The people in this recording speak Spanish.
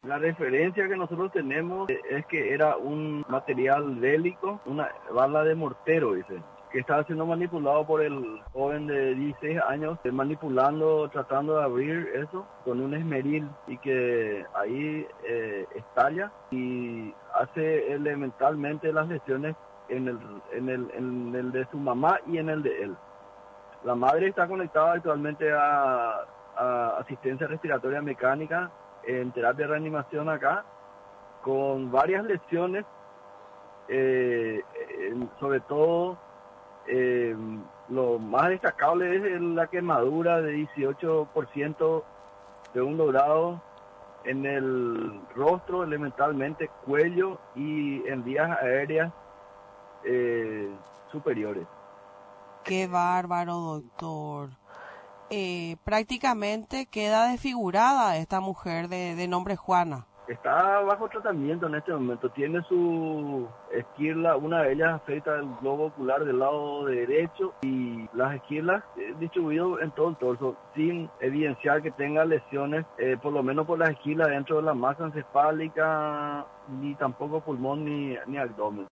La referencia que nosotros tenemos es que era un material bélico, una bala de mortero, dice, que estaba siendo manipulado por el joven de 16 años, manipulando, tratando de abrir eso con un esmeril y que ahí estalla y hace elementalmente las lesiones en el de su mamá y en el de él. La madre está conectada actualmente a asistencia respiratoria mecánica en terapia de reanimación acá, con varias lesiones, sobre todo lo más destacable es la quemadura de 18% de un grado en el rostro, elementalmente cuello y en vías aéreas superiores. Qué bárbaro, doctor. Prácticamente queda desfigurada esta mujer de nombre Juana. Está bajo tratamiento en este momento. Tiene su esquirla, una de ellas afecta el globo ocular del lado derecho y las esquirlas distribuidas en todo el torso, sin evidenciar que tenga lesiones, por lo menos por las esquirlas dentro de la masa encefálica, ni tampoco pulmón ni abdomen.